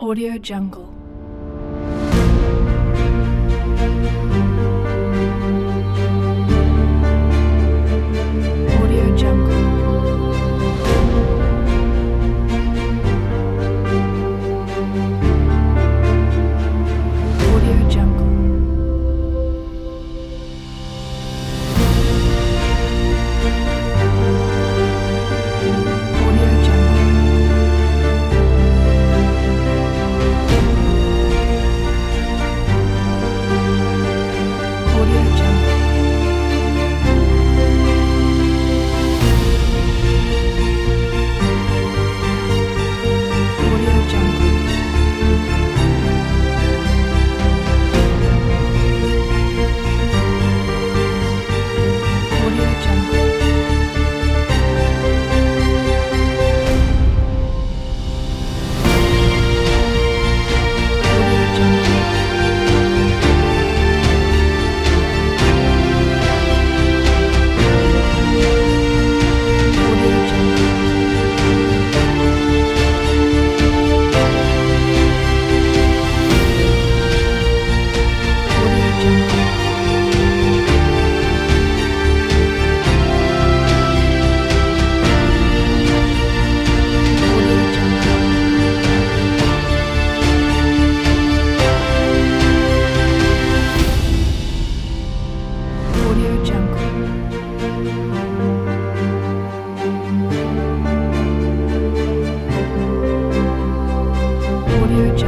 Audio Jungle. Audio Jungle. Audio Jungle. Audio Jungle. Audio Jungle. Audio Jungle. Audio Jungle. Audio Jungle. Audio Jungle. Audio Jungle. Audio Jungle. Audio Jungle. Audio